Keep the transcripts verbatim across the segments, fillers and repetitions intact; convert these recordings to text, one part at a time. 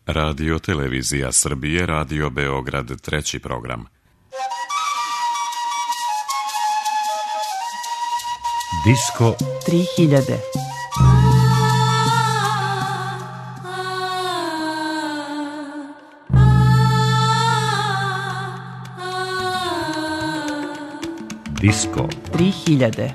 Radio Televizija Srbije, Radio Beograd, treći program. Disko tri hiljade. Disko tri hiljade.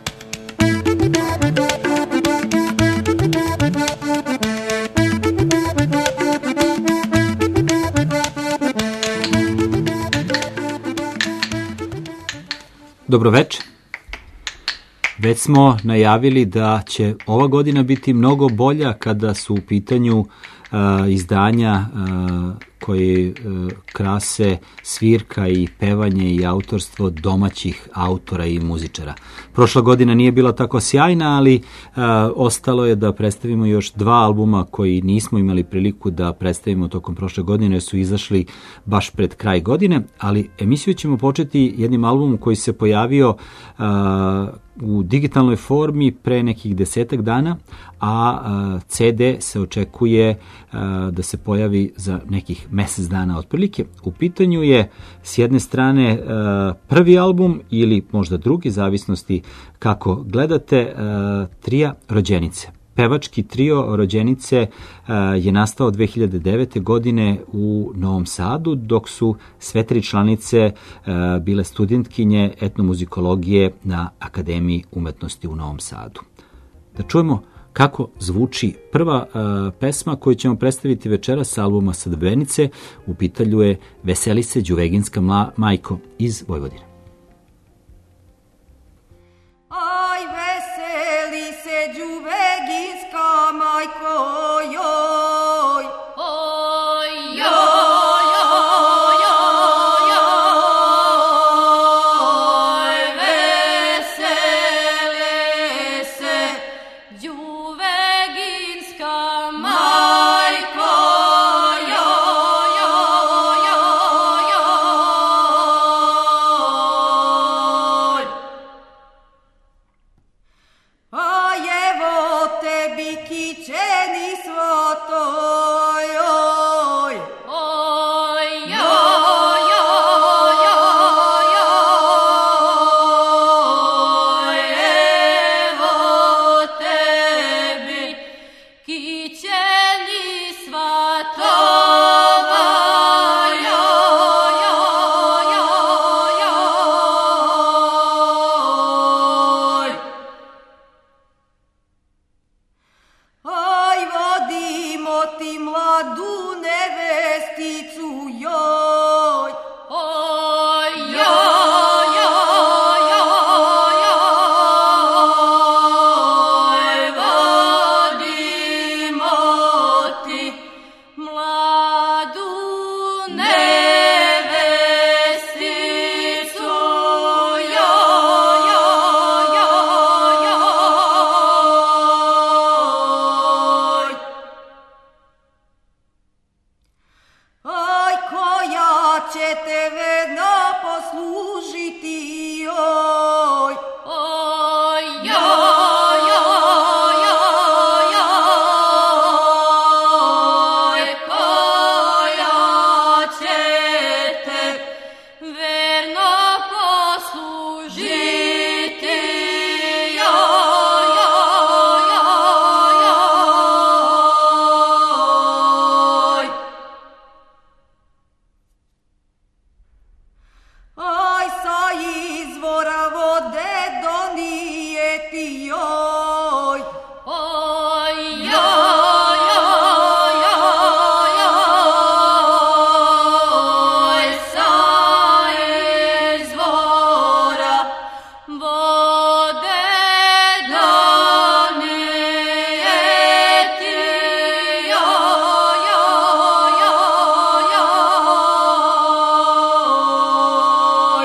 Dobroveče. Već smo najavili da će ova godina biti mnogo bolja kada su u pitanju uh, izdanja uh, koje uh, krase svirka i pevanje i autorstvo domaćih autora i muzičara. Prošla godina nije bila tako sjajna, ali uh, ostalo je da predstavimo još dva albuma koji nismo imali priliku da predstavimo tokom prošle godine, jer su izašli baš pred kraj godine, ali emisiju ćemo početi jednim albumom koji se pojavio uh, u digitalnoj formi pre nekih desetak dana, a uh, ce de se očekuje uh, da se pojavi za nekih mesec dana otprilike. U pitanju je s jedne strane uh, prvi album ili možda drugi, zavisnosti kako gledate, uh, trija Rođenice. Pevački trio Rođenice uh, je nastao dve hiljade devete. godine u Novom Sadu, dok su sve tri članice uh, bile studentkinje etnomuzikologije na Akademiji umetnosti u Novom Sadu. Da čujemo kako zvuči prva uh, pesma koju ćemo predstaviti večeras sa albuma Sadbenice. U pitanju je Veseli se Đuveginska mla, majko iz Vojvodine. Aj, veseli se Đuveginska majko, joj, oj, joj, joj, joj, joj, veseli se Đuveginska majko, joj, joj, joj, joj. Aj, evo tebi kićeni svoto, joj, oj, joj, joj, joj, joj, evo tebi kićeni svatova, joj, joj, joj, joj. Aj, vodimo ti mladu nevesticu, joj, oj, joj, joj, joj, joj, vodimo ti mladu nevesticu, joj, joj, joj, joj. Aj, koja će te vedno poslužiti, joj, oj, joj, joj, joj, joj, koja će te verno poslužiti, joj, joj, joj, joj. Aj, sa izvora vode donijeti, joj, oj, joj, joj, joj, joj, sa izvora vode donijeti, joj, joj, joj, joj.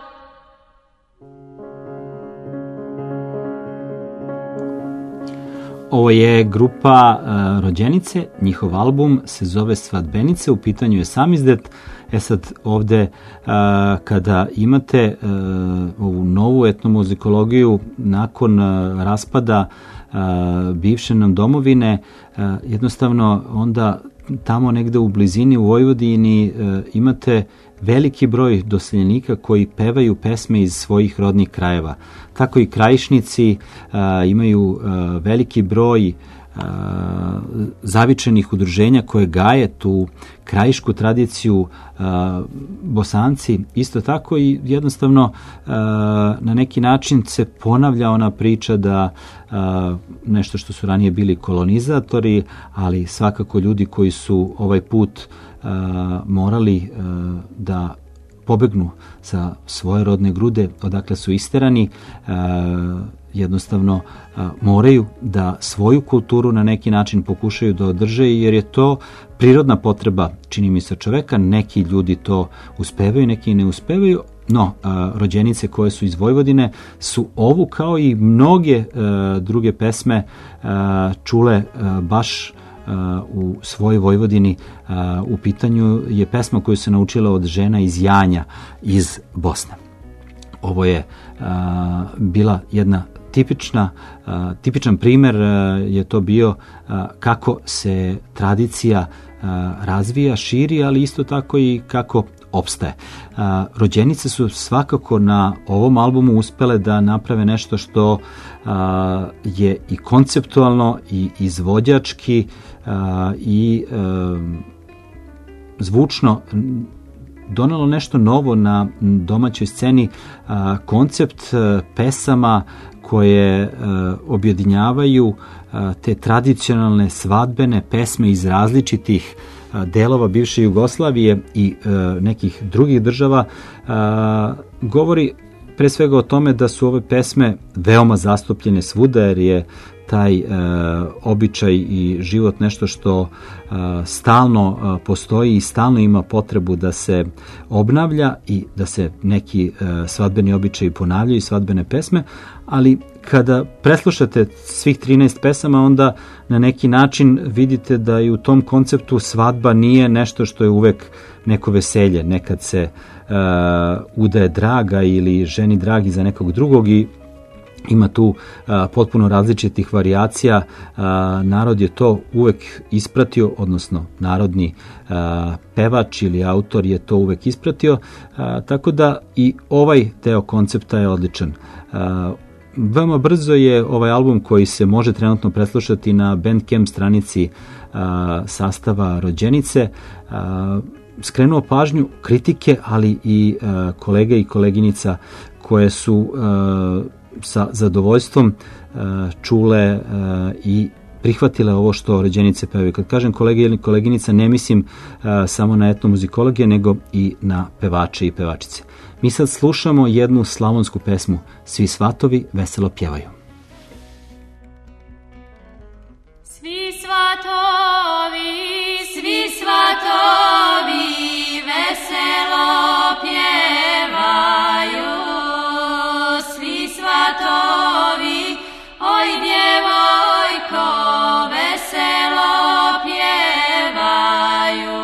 Ovo je grupa uh, Rođenice, njihov album se zove Svadbenice, u pitanju je samizdat. E sad ovde uh, kada imate uh, ovu novu etnomuzikologiju nakon uh, raspada uh, bivše nam domovine, uh, jednostavno onda tamo negde u blizini u Vojvodini e, imate veliki broj doseljenika koji pevaju pesme iz svojih rodnih krajeva. Tako i Krajišnici a, imaju a, veliki broj a, zavičajnih udruženja koje gaje tu krajišku tradiciju. A, Bosanci isto tako i jednostavno a, na neki način se ponavlja ona priča da a, nešto što su ranije bili kolonizatori, ali svakako ljudi koji su ovaj put a, morali a, da pobegnu sa svoje rodne grude, odakle su isterani, a, jednostavno a, moraju da svoju kulturu na neki način pokušaju da održe, jer je to prirodna potreba, čini mi se, čoveka. Neki ljudi to uspevaju, neki ne uspevaju, no a, rođenice koje su iz Vojvodine su ovu kao i mnoge a, druge pesme a, čule a, baš u svojoj Vojvodini. U pitanju je pesma koju se naučila od žena iz Janja iz Bosne. Ovo je bila jedna tipična, tipičan primer je to bio kako se tradicija razvija, širi, ali isto tako i kako opstaje. A, rođenice su svakako na ovom albumu uspele da naprave nešto što a, je i konceptualno i izvođački a, i a, zvučno donelo nešto novo na domaćoj sceni, a, koncept a, pesama koje a, objedinjavaju a, te tradicionalne svadbene pesme iz različitih delova bivše Jugoslavije i e, nekih drugih država, e, govori pre svega o tome da su ove pesme veoma zastupljene svuda, jer je taj e, običaj i život nešto što e, stalno e, postoji i stalno ima potrebu da se obnavlja i da se neki e, svadbeni običaji ponavljaju i svadbene pesme, ali kada preslušate svih trinaest pesama, onda na neki način vidite da i u tom konceptu svadba nije nešto što je uvek neko veselje. Nekad se uh, udaje draga ili ženi dragi za nekog drugog i ima tu uh, potpuno različitih varijacija. Uh, narod je to uvek ispratio, odnosno narodni uh, pevač ili autor je to uvek ispratio, uh, tako da i ovaj deo koncepta je odličan. Uh, Veoma brzo je ovaj album, koji se može trenutno preslušati na Bandcamp stranici a, sastava Rođenice, a, skrenuo pažnju kritike, ali i a, kolega i koleginica koje su a, sa zadovoljstvom a, čule a, i prihvatile ovo što Rođenice pevaju. Kad kažem kolega ili koleginica, ne mislim a, samo na etnomuzikologije, nego i na pevače i pevačice. Mi sad slušamo jednu slavonsku pesmu, Svi svatovi veselo pjevaju. Svi svatovi, svi svatovi veselo pjevaju, svi svatovi, oj djevojko, veselo pjevaju.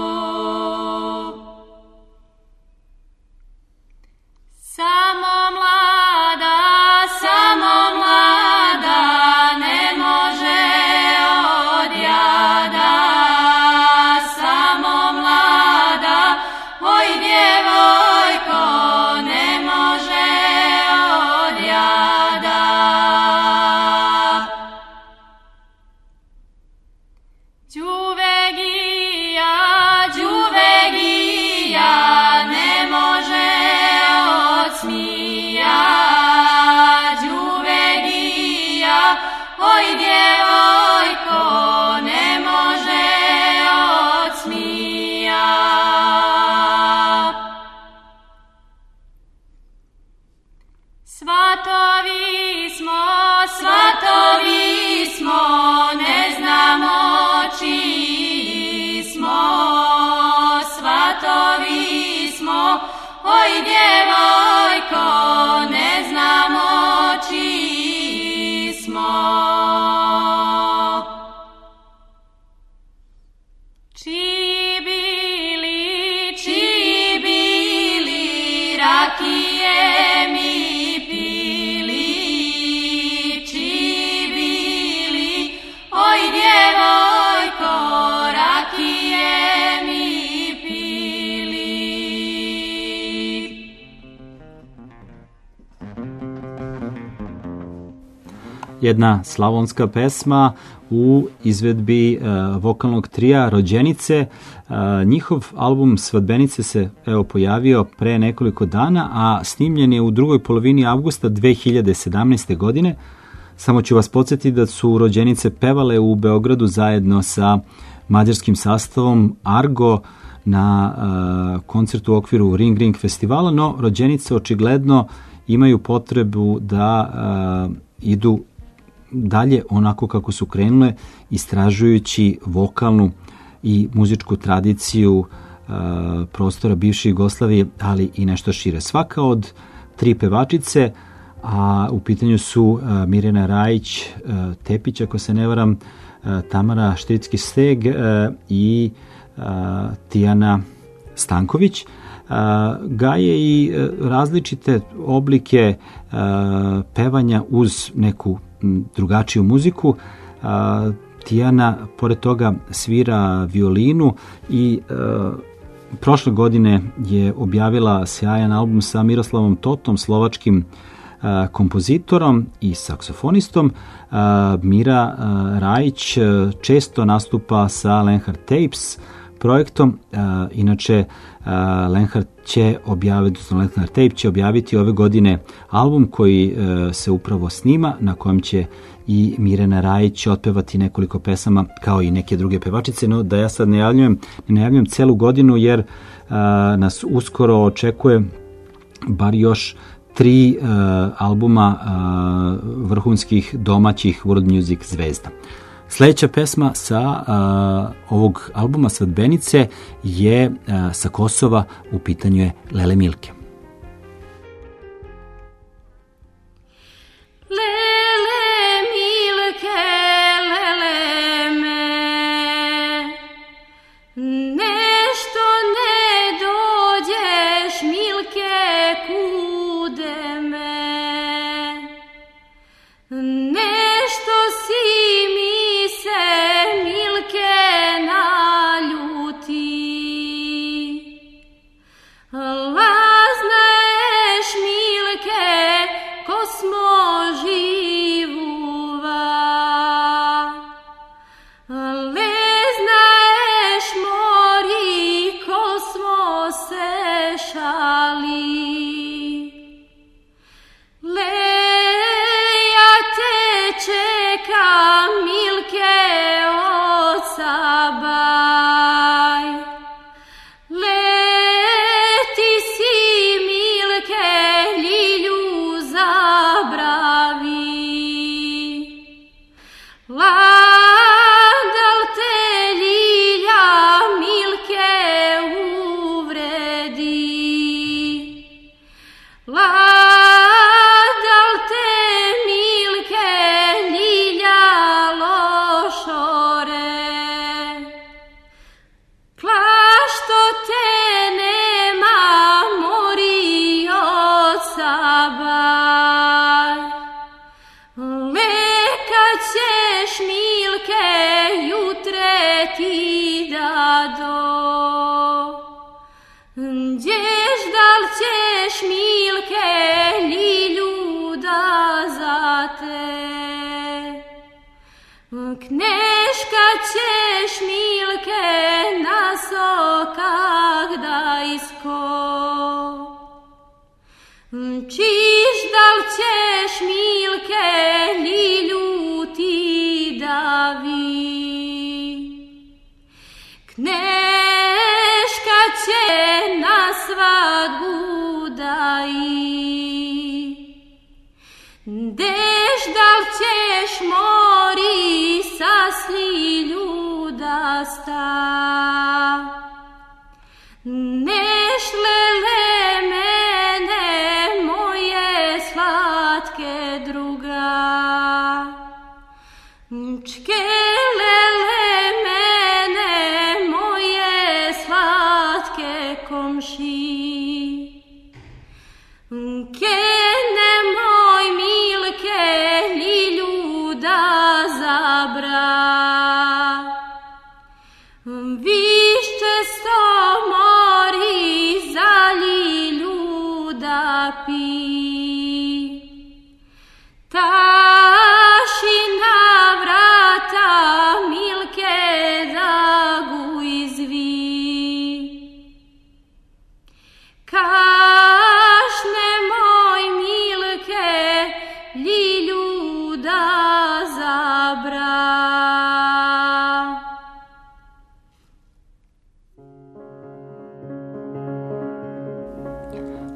Samo mlada, samo mlada ne može od jada, samo mlada, oj djevojko, ne može od jada. Đuvegija, đuvegija, ne može od smija, đuvegija, oj djevojko, ne može od smija. Svatovi smo, svatovi smo, ne znamo čiji smo, svatovi smo, oj djevojko, ne znamo čiji smo. Čiji bili, čiji bili, rakije mi pili, čiji bili, oj djevojko, rakije jedna slavonska pesma u izvedbi uh, vokalnog trija Rođenice. Uh, njihov album Svadbenice se evo pojavio pre nekoliko dana, a snimljen je u drugoj polovini avgusta dve hiljade sedamnaeste. godine. Samo ću vas podsjetiti da su Rođenice pevale u Beogradu zajedno sa mađarskim sastavom Argo na uh, koncertu u okviru Ring Ring festivala, no Rođenice očigledno imaju potrebu da uh, idu dalje onako kako su krenule, istražujući vokalnu i muzičku tradiciju uh, prostora bivše Jugoslavije, ali i nešto šire. Svaka od tri pevačice, a u pitanju su uh, Mirjana Rajić uh, Tepić, ako se ne varam, uh, Tamara Štiricki-Steg uh, i uh, Tijana Stanković. Uh, gaje i uh, različite oblike uh, pevanja uz neku m, drugačiju muziku. Uh, Tijana, pored toga, svira violinu i uh, prošle godine je objavila sjajan album sa Miroslavom Totom, slovačkim uh, kompozitorom i saksofonistom. Uh, Mira uh, Rajić uh, često nastupa sa Lenhard Tapes projektom. Uh, inače, uh, Lenhard će objaviti, Lenhard Tape će objaviti ove godine album koji uh, se upravo snima, na kojem će i Mirjana Rajić otpevati nekoliko pesama kao i neke druge pevačice, no da ja sad ne najavljujem, ne najavljujem celu godinu jer uh, nas uskoro očekuje bar još tri uh, albuma uh, vrhunskih domaćih world music zvezda. Sljedeća pesma sa uh, ovog albuma Svadbenice je uh, sa Kosova, u pitanju je Lele Milke. Lele Milke, lele me, nešto ne dođeš Milke kude me, nešto si mi se Milke naljuti, lazneš Milke ko smo živuva, lezneš mori ko smo se šali. Leja te čeka Milke od sabaj, leti si Milke ljilju zabravi, ladal te ljilja Milke uvredi, ladal te Milke ljilja lošore, klašto te nema mori od sabaj, leka ćeš Milke jutre ti da do, gdjež dal ćeš Milke ljilju da zate, kneška ćeš Milke na sokak da isko, čiž dal ćeš Milke ljilju ti da vi, kneška će na svadbu da i, dež dal ćeš mori sa slilju da sta, neš lele mene moje slatke druga, čke lele mene moje slatke komši, kene moj Milke ljilju da zabra, višće sto mori za ljilju da pi, taš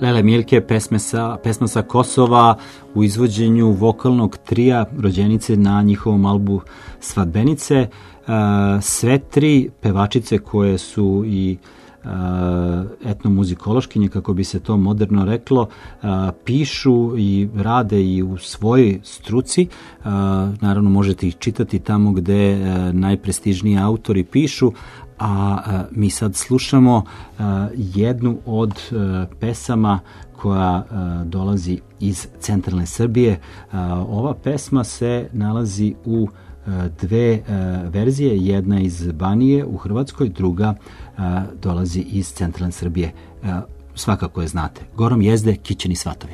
Lele Milke, pesme sa, pesma sa Kosova u izvođenju vokalnog trija rođenice na njihovom albu Svadbenice. Sve tri pevačice koje su i etnomuzikološkinje, kako bi se to moderno reklo, pišu i rade i u svojoj struci. Naravno, možete ih čitati tamo gde najprestižniji autori pišu, a mi sad slušamo jednu od pesama koja dolazi iz centralne Srbije. Ova pesma se nalazi u dve verzije, jedna iz Banije u Hrvatskoj, druga dolazi iz centralne Srbije. Svakako je znate. Gorom jezde kićeni svatovi.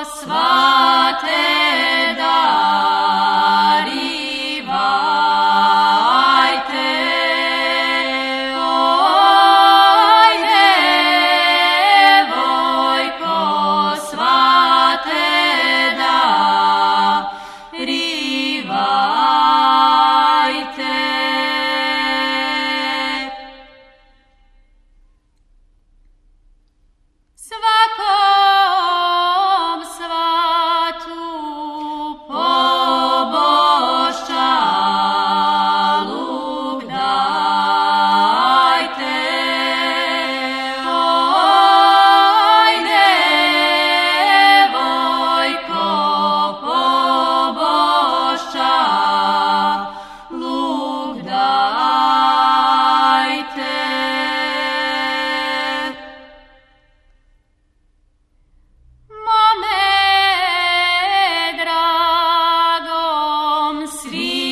Svate dariva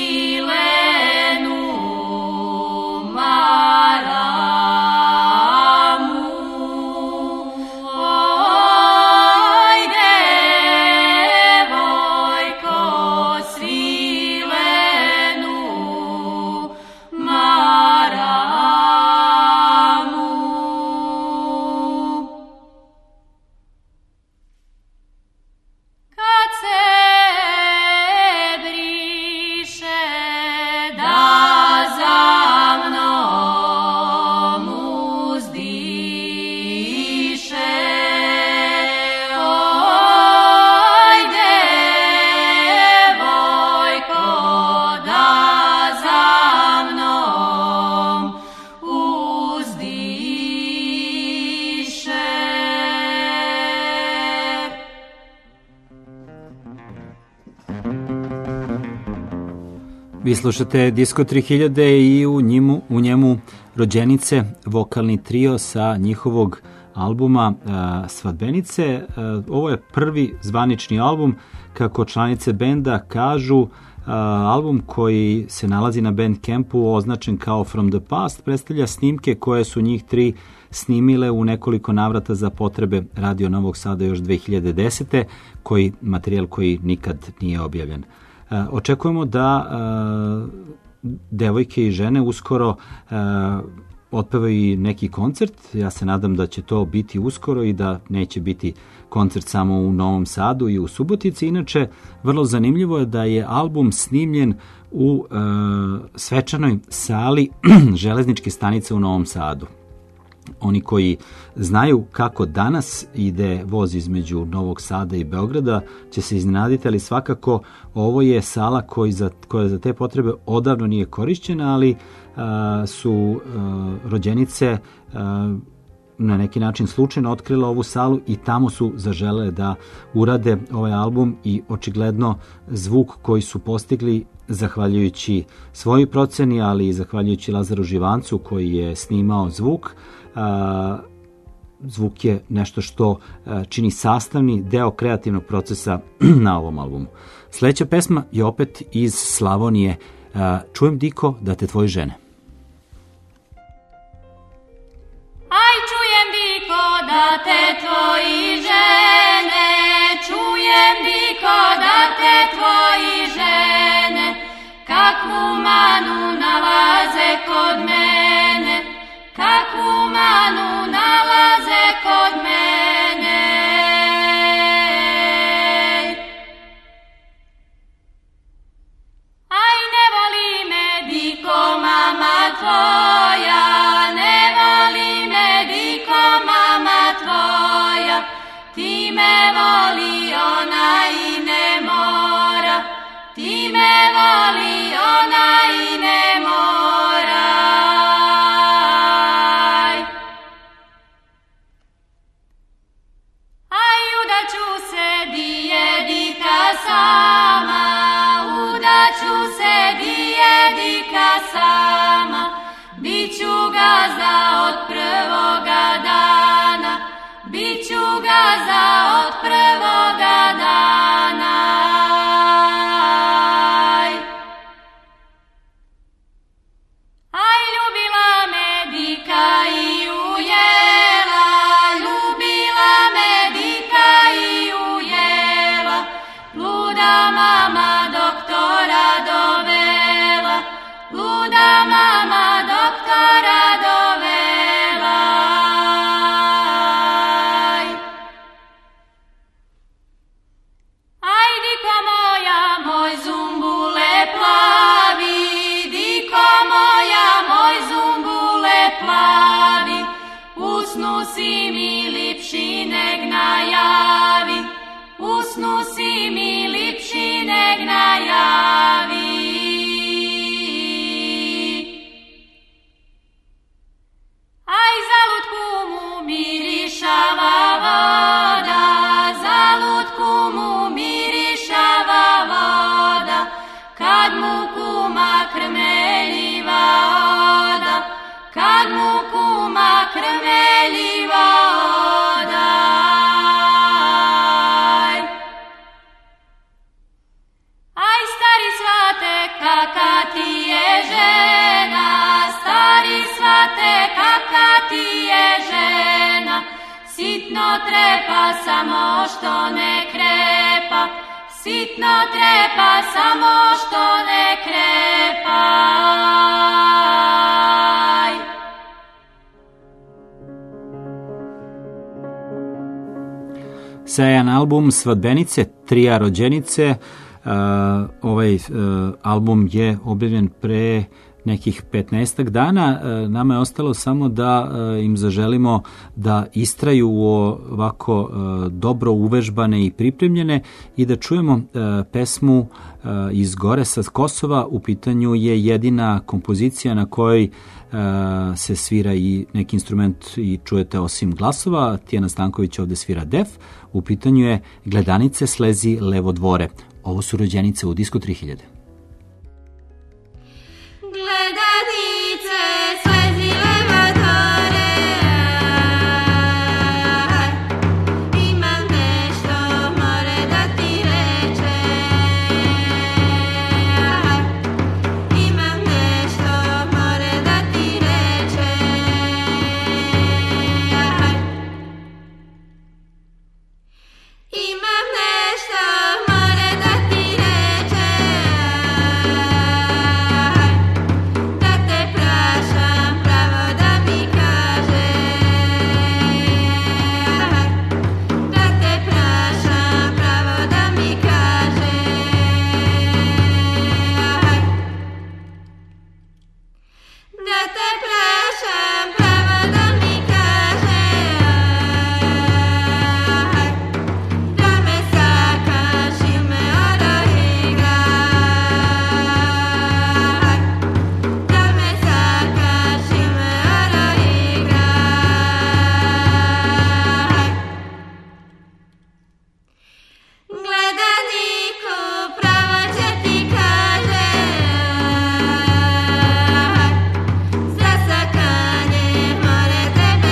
Vi slušate Disko tri hiljade i u njemu, u njemu Rođenice, vokalni trio sa njihovog albuma uh, Svadbenice. Uh, ovo je prvi zvanični album, kako članice benda kažu, uh, album koji se nalazi na Bandcampu, označen kao From the Past, predstavlja snimke koje su njih tri snimile u nekoliko navrata za potrebe Radio Novog Sada još dve hiljade desete, koji materijal koji nikad nije objavljen. Uh, očekujemo da uh, devojke i žene uskoro uh, otpevaju i neki koncert. Ja se nadam da će to biti uskoro i da neće biti koncert samo u Novom Sadu i u Subotici. Inače, vrlo zanimljivo je da je album snimljen u uh, svečanoj sali železničke stanice u Novom Sadu. Oni koji znaju kako danas ide voz između Novog Sada i Beograda će se iznenaditi, ali svakako ovo je sala koji za, koja za te potrebe odavno nije korišćena, ali a, su a, Rođenice a, na neki način slučajno otkrila ovu salu i tamo su zaželele da urade ovaj album i očigledno zvuk koji su postigli zahvaljujući svojoj proceni, ali i zahvaljujući Lazaru Živancu koji je snimao zvuk. Uh, zvuk je nešto što uh, čini sastavni deo kreativnog procesa na ovom albumu. Sljedeća pesma je opet iz Slavonije. Uh, čujem, Diko, da te tvoje žene. Aj, čujem, Diko, da te tvoji žene, čujem, Diko, da te tvoji žene, kakvu manu nalaze kod mene, kakvu manu nalaze kod mene. Aj, ne voli me, Diko, mama tvoja, ne voli me, Diko, mama tvoja, ti me voli, ona i ne mora, ti me voli, ona i ne mora. Sama, udaću se dijedika sama, biću gazda od prvoga dana, biću gazda od prvoga dana. Aj, ljubila me dika i ujela, ljubila me dika i ujela, luda mama doktora dovela, luda mama doktora dovela. Aj, diko moja, moj zumbule plavi, diko moja, moj zumbule plavi, usnu si mi lipši neg najavi, usnu si mi lipši neg najavi. Aj, za lutku mu mirišava voda, za lutku mu mirišava voda, kad mu kuma krmeljiva oda, kad mu kuma krmeljiva oda. Aj, stari svate, kaka ti je žena, stari svate kakva ti je žena, sitno trepa samo što ne krepa, sitno trepa samo što ne krepa. Sjajan album Svadbenice, trija rođenice. Uh, ovaj uh, album je objavljen pre nekih petnaestak dana. Uh, nama je ostalo samo da uh, im zaželimo da istraju u ovako uh, dobro uvežbane i pripremljene i da čujemo uh, pesmu uh, iz Gore sa Kosova. U pitanju je jedina kompozicija na kojoj uh, se svira i neki instrument i čujete osim glasova. Tijana Stanković ovde svira def. U pitanju je Gledanice slezi levo dvore. Ovo su rođenice u Disku tri hiljade. Gledanice slezi levo dvore, imam nešto more da ti rečem, imam nešto more da ti rečem, imam nešto more da ti da te prašam pravo da mi kažeš, da te prašam pravo da mi kažeš, da te prašam pravo da mi kažeš, da me sakaš il me oroigraš, da me sakaš il me oroigraš. Gledaniku pravo će ti kažem, za sakanje more tebe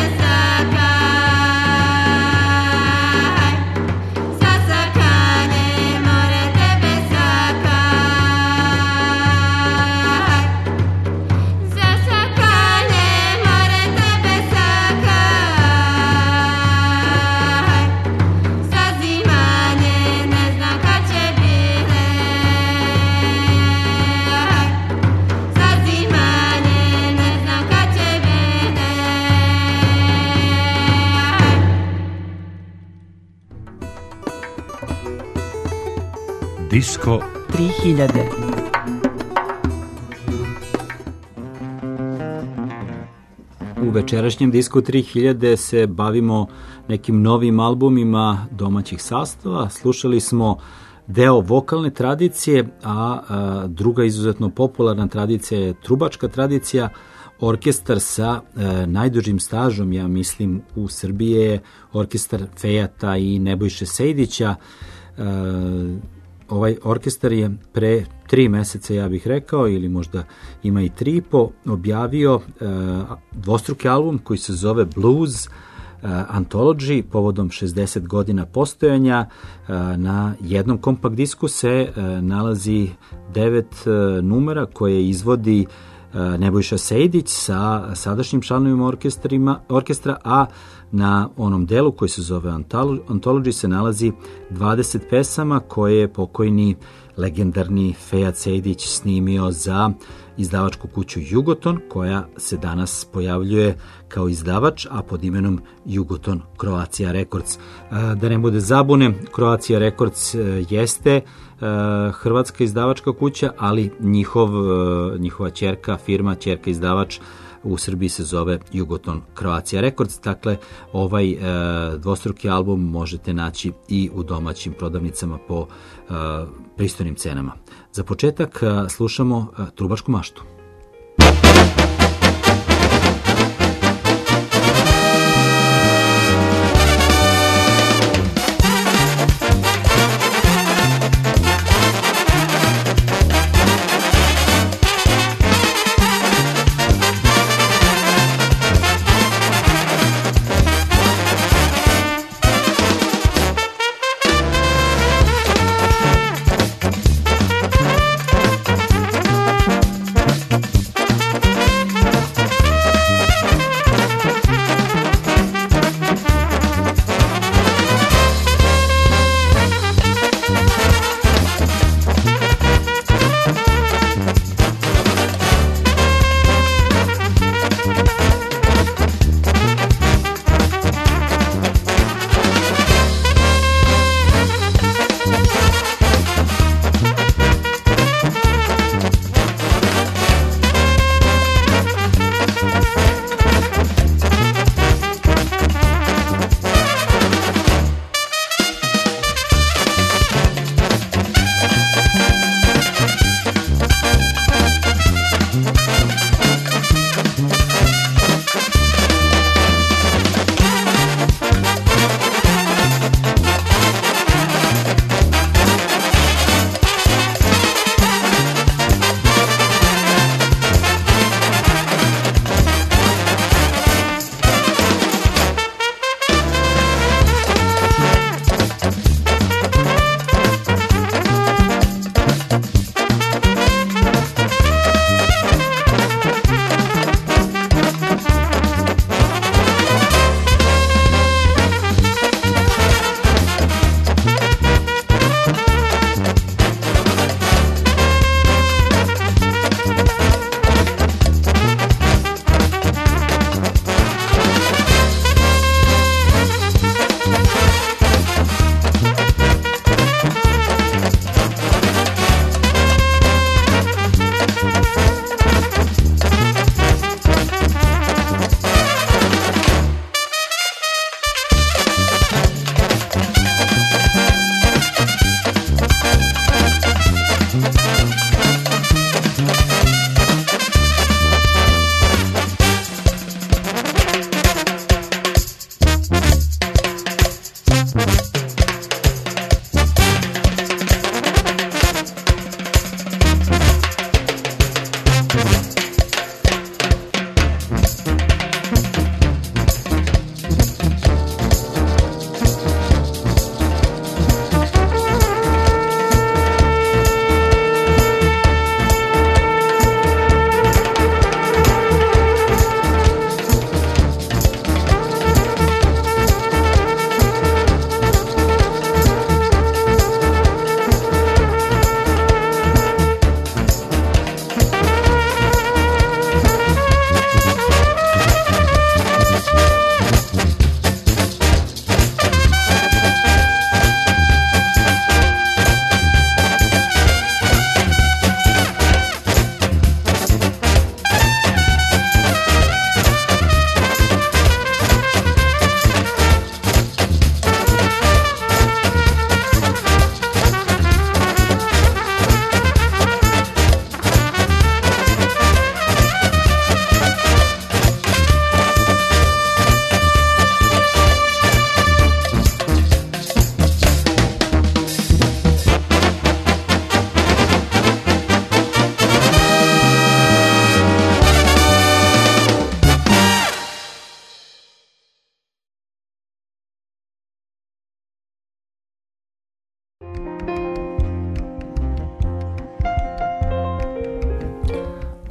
sakaj, za sakanje more tebe sakaj, za sakanje more tebe sakaj, za zimanje ne znam kad će bile, za zimanje ne znam kad će bile. Disko tri hiljade. U večerašnjem Disku tri hiljade se bavimo nekim novim albumima domaćih sastava. Slušali smo deo vokalne tradicije, a, a druga izuzetno popularna tradicija je trubačka tradicija. Orkestar sa e, najdužim stažom, ja mislim, u Srbiji je orkestar Fejata i Nebojše Sejdića. E, ovaj orkestar je pre tri meseca, ja bih rekao, ili možda ima i tri i po, objavio e, dvostruki album koji se zove Blues Anthology povodom šezdeset godina postojanja. Na jednom kompakt disku se nalazi devet numera koje izvodi Nebojša Sejdić sa sadašnjim članovima orkestra, a na onom delu koji se zove Anthology se nalazi dvadeset pesama koje je pokojni legendarni Fejat Sejdić snimio za izdavačku kuću Jugoton, koja se danas pojavljuje kao izdavač, a pod imenom Jugoton Croatia Records. Da ne bude zabune, Croatia Records jeste hrvatska izdavačka kuća, ali njihov, njihova ćerka firma, ćerka izdavač u Srbiji se zove Jugoton Croatia Records. Dakle, ovaj e, dvostruki album možete naći i u domaćim prodavnicama po e, pristojnim cenama. Za početak e, slušamo e, Trubačku maštu. Gledanice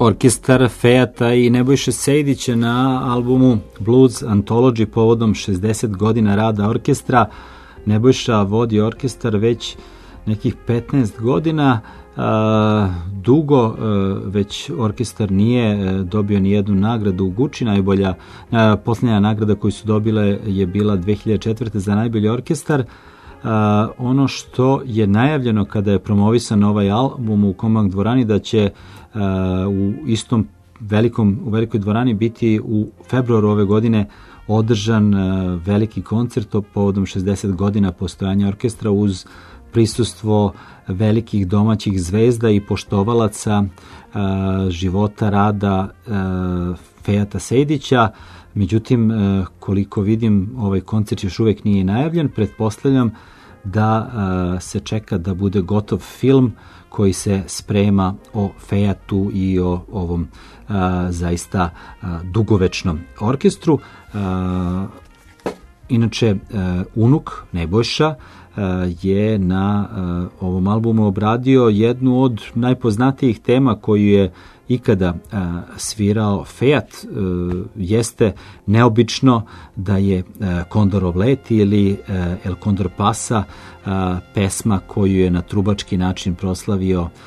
orkestar Fejata i Nebojše Sejdića na albumu Blues Anthology povodom šezdeset godina rada orkestra. Nebojša vodi orkestar već nekih petnaest godina. A, dugo a, već orkestar nije a, dobio ni jednu nagradu u Guči. Najbolja, a, posljednja nagrada koju su dobile je bila dve hiljade četvrte za najbolji orkestar. Uh, ono što je najavljeno kada je promovisan ovaj album u Kombank dvorani, da će uh, u istom velikom, u velikoj dvorani biti u februaru ove godine održan uh, veliki koncert povodom šezdeset godina postojanja orkestra uz prisustvo velikih domaćih zvezda i poštovalaca uh, života, rada uh, Fejata Sejdića. Međutim, uh, koliko vidim, ovaj koncert još uvijek nije najavljen. Pretpostavljam da uh, se čeka da bude gotov film koji se sprema o Fejatu i o ovom uh, zaista uh, dugovečnom orkestru. Uh, inače, uh, unuk Nebojša uh, je na uh, ovom albumu obradio jednu od najpoznatijih tema koju je ikada uh, svirao Fejat. Uh, jeste neobično da je uh, Kondorov let ili uh, El Kondor Pasa uh, pesma koju je na trubački način proslavio uh,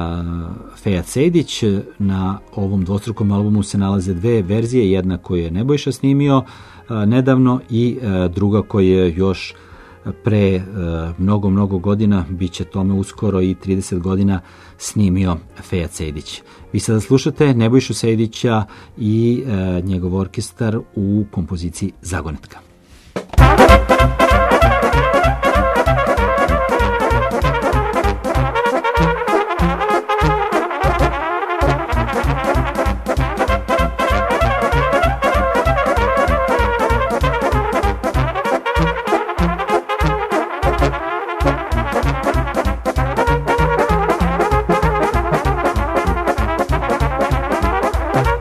Fejat Sejdić. Na ovom dvostrukom albumu se nalaze dve verzije, jedna koju je Nebojša snimio uh, nedavno i uh, druga koja je još pre uh, mnogo, mnogo godina, bit će tome uskoro i trideset godina, snimio Fejat Sejdić. Vi sada slušate Nebojšu Sejdića i uh, njegov orkestar u kompoziciji Zagonetka.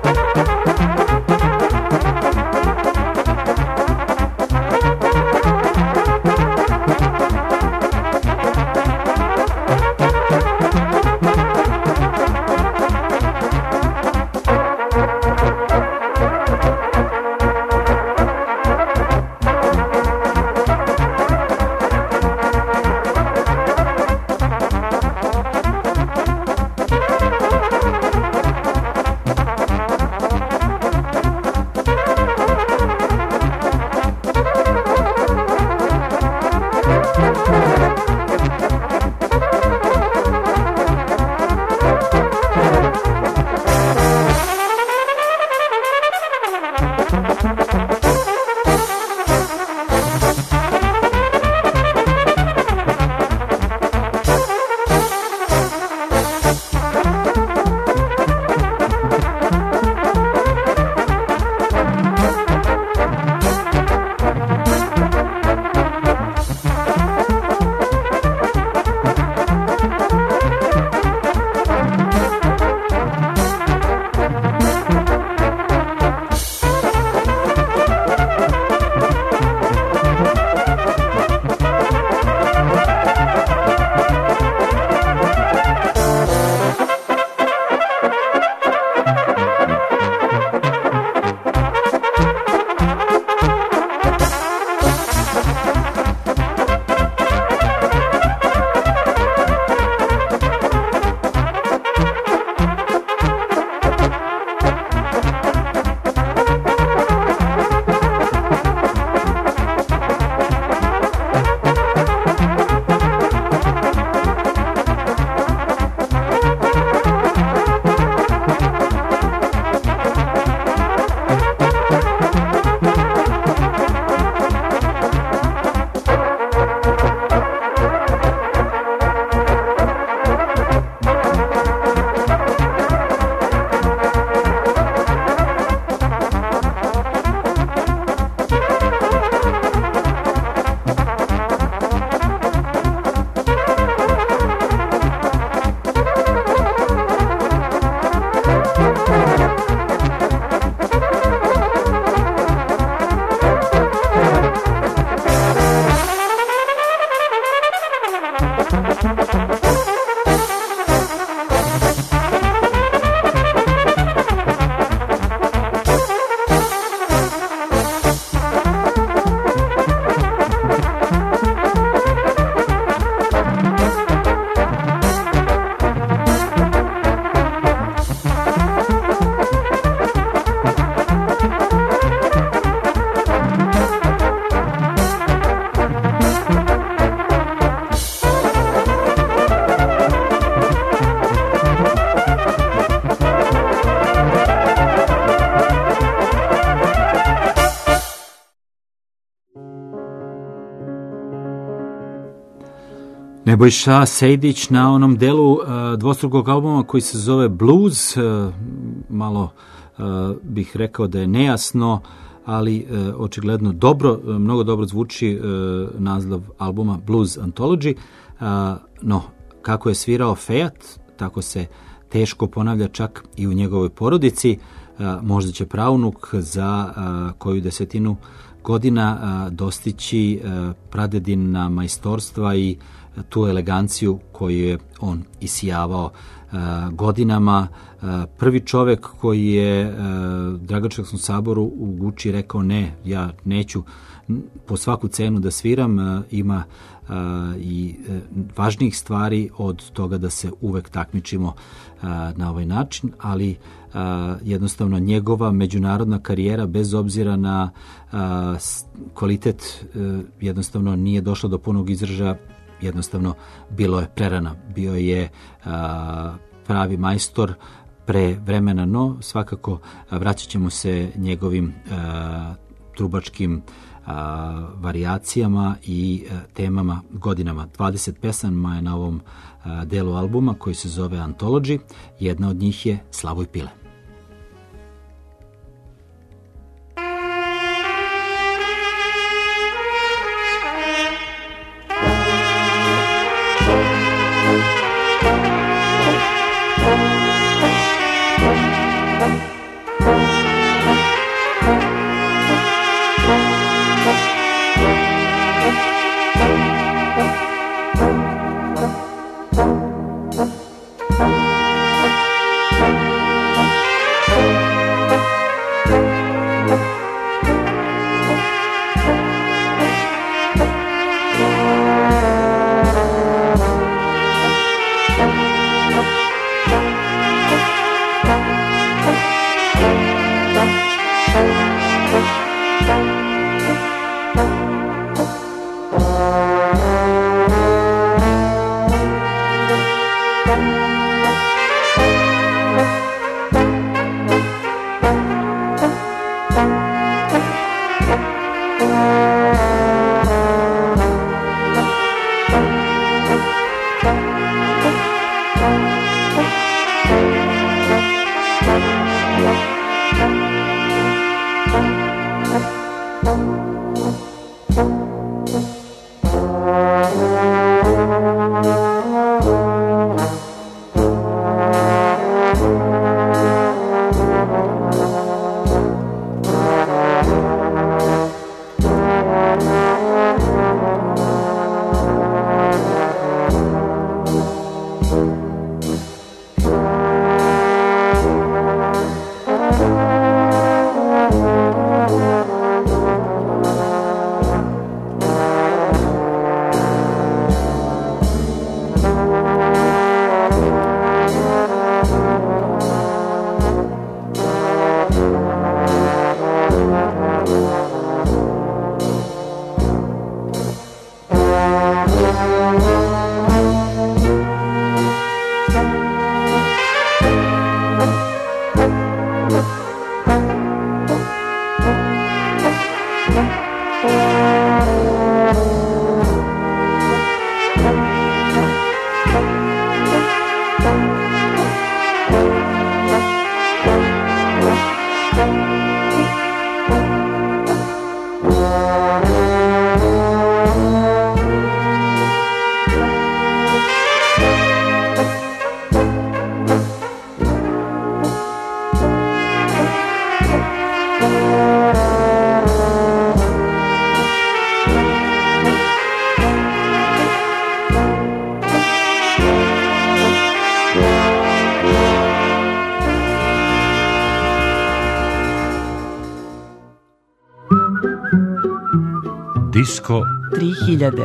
Thank you. Nebojša Sejdić na onom delu uh, dvostrukog albuma koji se zove Blues, uh, malo uh, bih rekao da je nejasno, ali uh, očigledno dobro, uh, mnogo dobro zvuči uh, naziv albuma Blues Anthology. Uh, no, kako je svirao Fejat, tako se teško ponavlja čak i u njegovoj porodici. Uh, možda će praunuk za uh, koju desetinu godina uh, dostići uh, pradedina majstorstva i tu eleganciju koju je on isijavao uh, godinama. Uh, prvi čovjek koji je uh, Dragačevskom saboru u Guči rekao ne, ja neću po svaku cenu da sviram, uh, ima uh, i uh, važnijih stvari od toga da se uvek takmičimo uh, na ovaj način, ali uh, jednostavno njegova međunarodna karijera bez obzira na uh, kvalitet uh, jednostavno nije došla do punog izražaja. Jednostavno bilo je prerana, bio je a, pravi majstor pre vremena, no svakako a, vraćat ćemo se njegovim a, trubačkim a, varijacijama i a, temama godinama. dvadeset pesama je na ovom a, delu albuma koji se zove Anthology, jedna od njih je Slavoj Pile. Disko tri hiljade.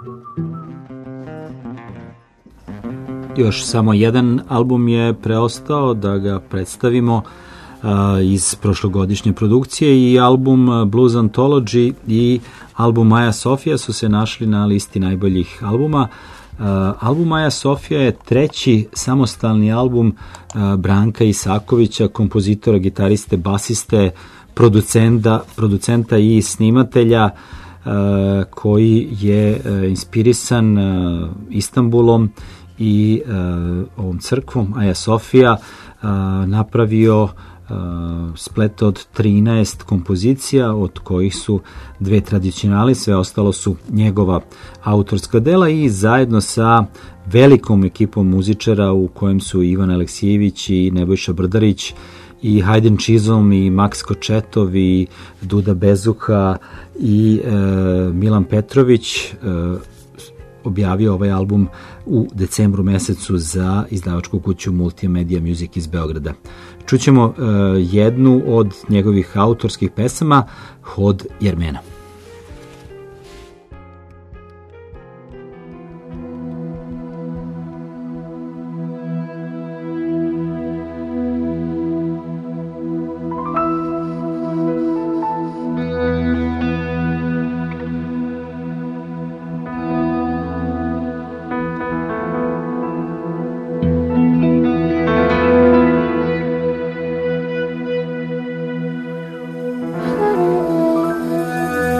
Još samo jedan album je preostao da ga predstavimo uh, iz prošlogodišnje produkcije i album Blues Anthology i album Maja Sofija su se našli na listi najboljih albuma. Uh, album Maja Sofija je treći samostalni album uh, Branka Isakovića, kompozitora, gitariste, basiste, producenta, producenta i snimatelja. koji je inspirisan Istanbulom i ovom crkvom Aja Sofija napravio splet od trinaest kompozicija, od kojih su dve tradicionali, sve ostalo su njegova autorska dela i zajedno sa velikom ekipom muzičara u kojem su Ivan Aleksijević i Nebojša Brdarić i Haydn Chisholm i Max Kočetov i Duda Bezuka i e, Milan Petrović e, objavio ovaj album u decembru mesecu za izdavačku kuću Multimedia Music iz Beograda. Čućemo uh, jednu od njegovih autorskih pesama, Hod Jermena. Thank you.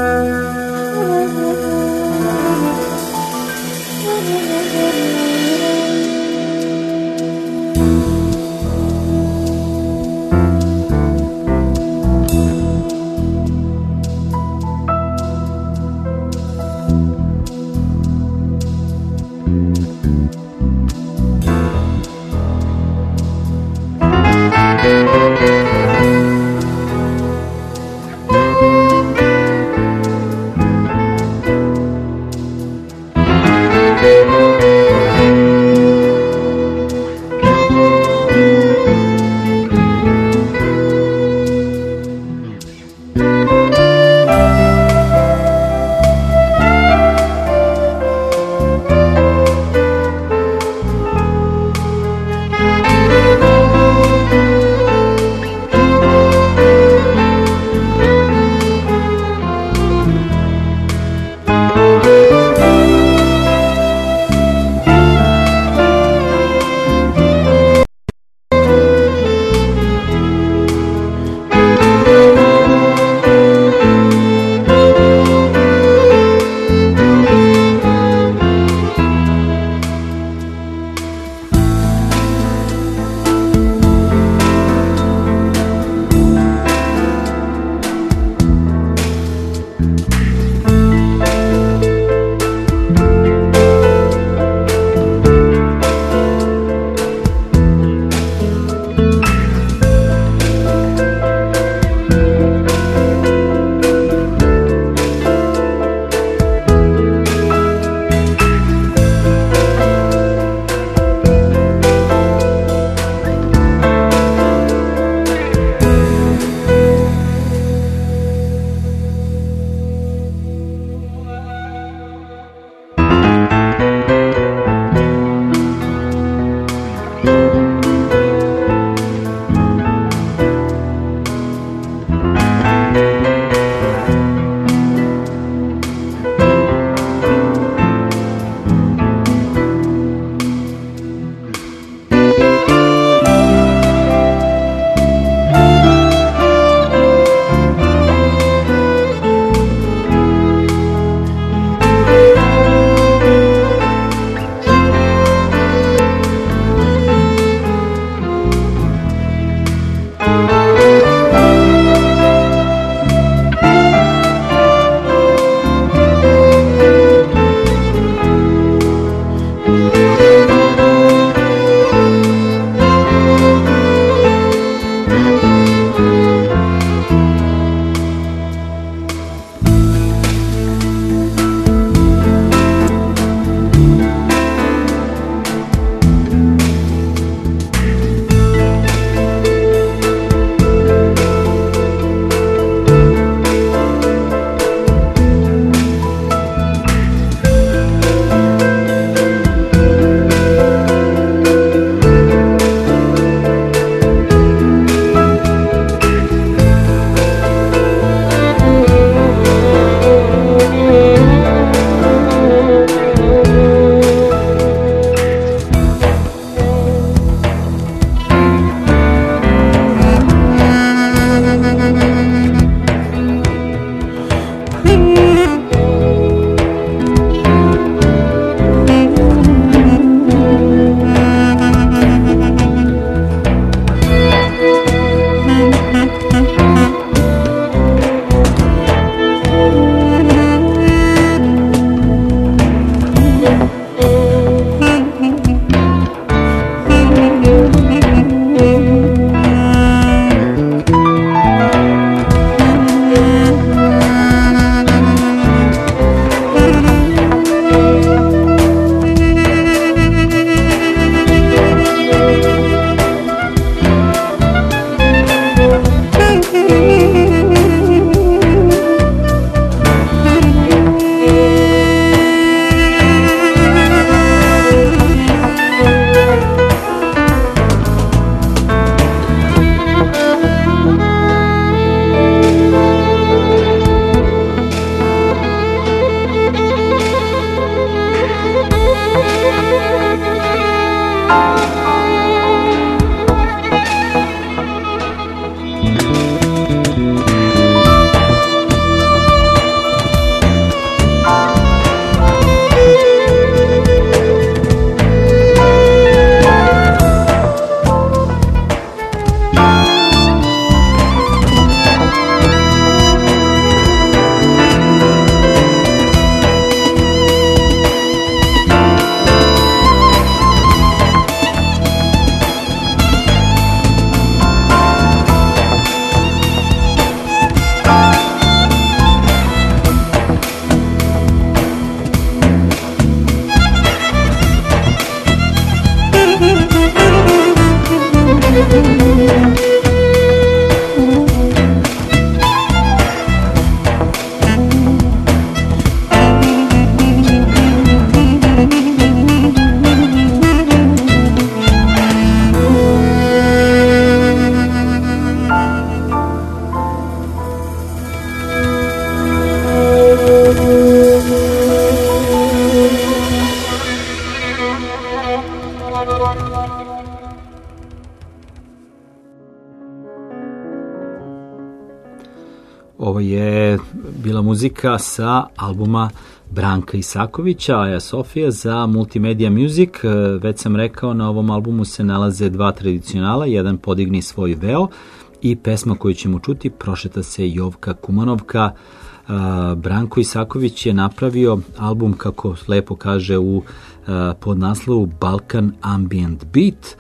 Ovo je bila muzika sa albuma Branka Isakovića, Aja Sofija za Multimedia Music. Već sam rekao, na ovom albumu se nalaze dva tradicionala, jedan Podigni svoj veo i pesma koju ćemo čuti Prošeta se Jovka Kumanovka. Branko Isaković je napravio album, kako lepo kaže u podnaslovu, Balkan Ambient Beat.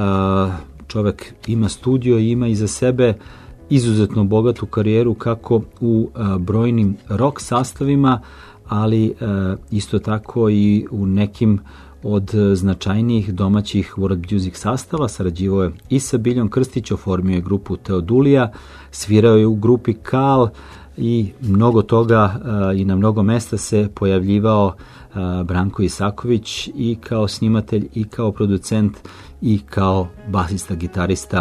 Čovek ima studio i ima iza sebe izuzetno bogatu karijeru kako u brojnim rock sastavima, ali isto tako i u nekim od značajnijih domaćih world music sastava. Sarađivao je i sa Biljom Krstić, oformio je grupu Teodulija, svirao je u grupi Kal i mnogo toga i na mnogo mesta se pojavljivao Branko Isaković i kao snimatelj i kao producent i kao basista, gitarista.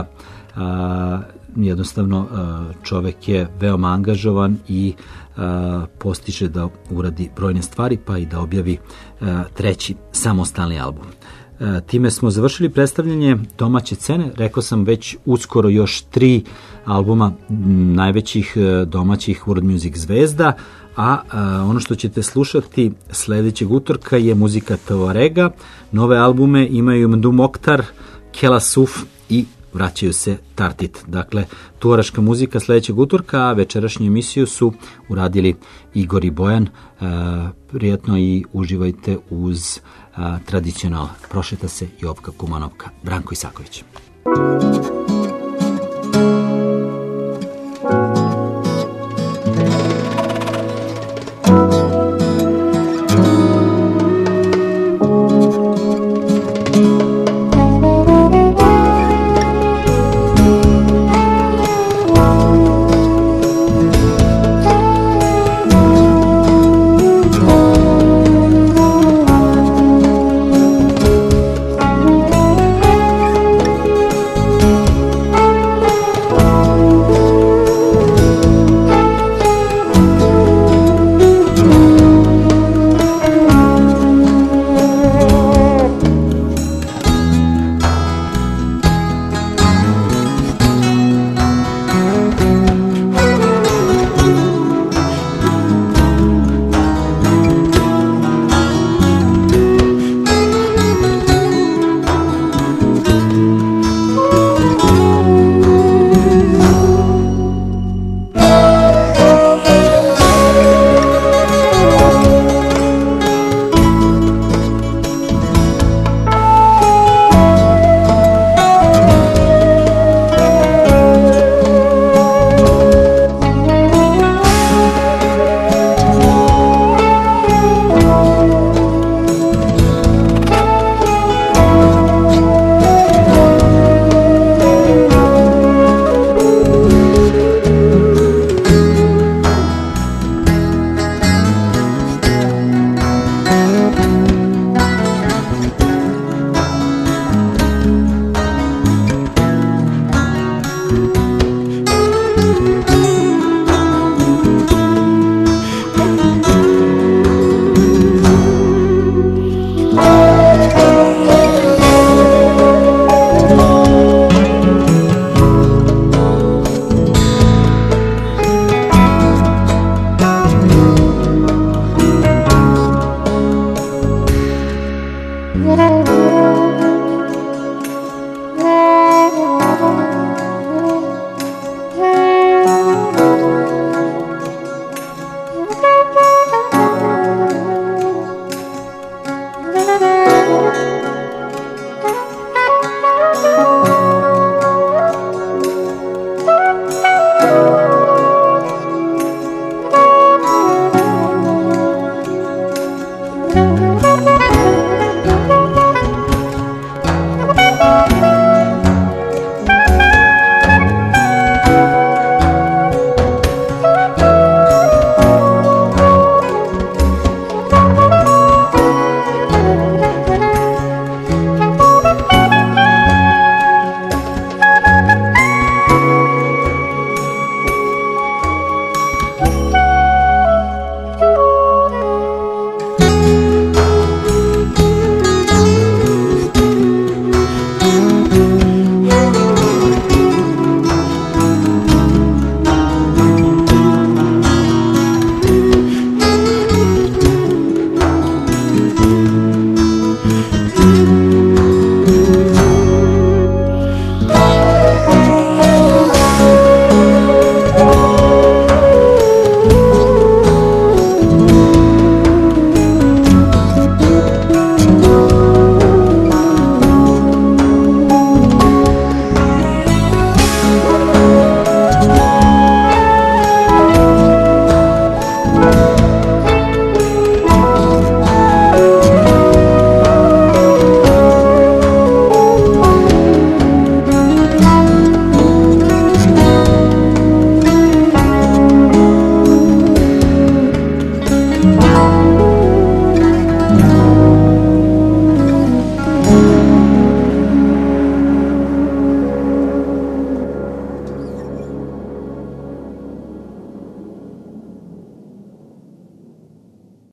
Jednostavno čovek je veoma angažovan i postiže da uradi brojne stvari, pa i da objavi treći samostalni album. Time smo završili predstavljanje domaće scene. Rekao sam već uskoro još tri albuma najvećih domaćih world music zvezda, a ono što ćete slušati sledećeg utorka je muzika Tuarega. Nove albume imaju Mdu Moktar, Kela Suf i vraćaju se Tartit. Dakle, tuaraška muzika sledećeg utorka, a večerašnju emisiju su uradili Igor i Bojan. E, prijatno i uživajte uz a, tradicional. Prošeta se Jovka Kumanovka. Branko Isaković.